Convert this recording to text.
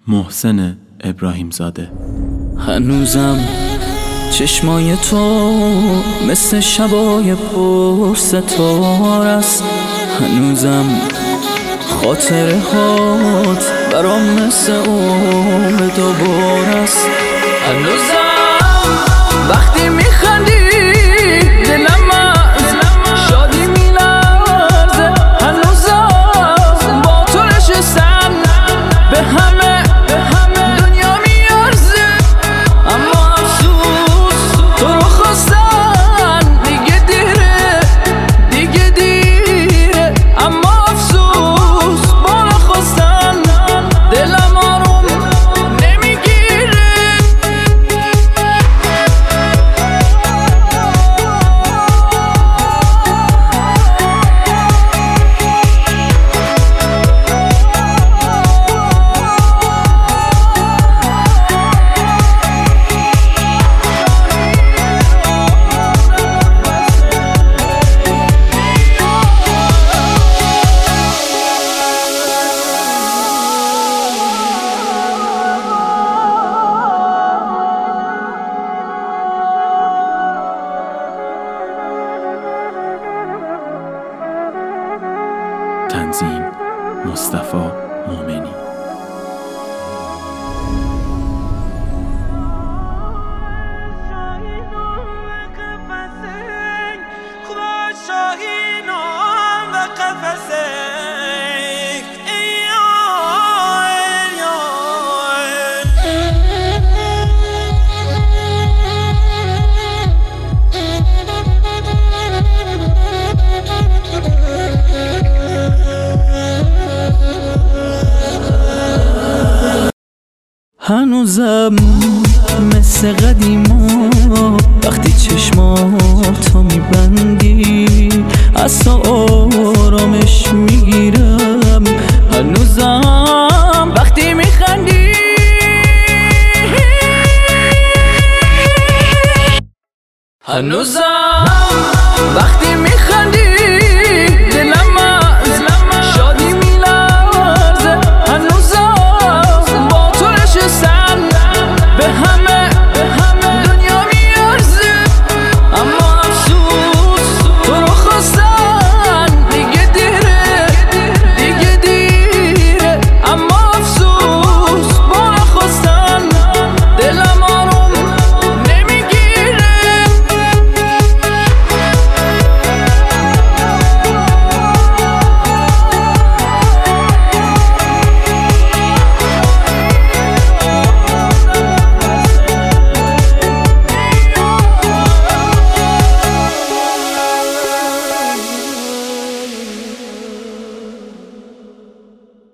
محسن ابراهیم زاده. هنوزم چشمای تو مثل شبای پر ستاره است. هنوزم خاطره هات برام مثل عمر دوباره است. هنوزم وقتی میخندی دلم از شادی میلرزه. هنوزم با تو نشستم به همه دنیا میارزه، اما افسوس تو رو خواستن دیگه دیره، اما افسوس با نخواستن دلم آروم نمیگیره. تنظیم مصطفی مومنی. هنوزم مثل قدیما وقتی چشماتو میبندی از تو آرامش میگیرم. هنوزم وقتی میخندی هنوزم وقتی میخندی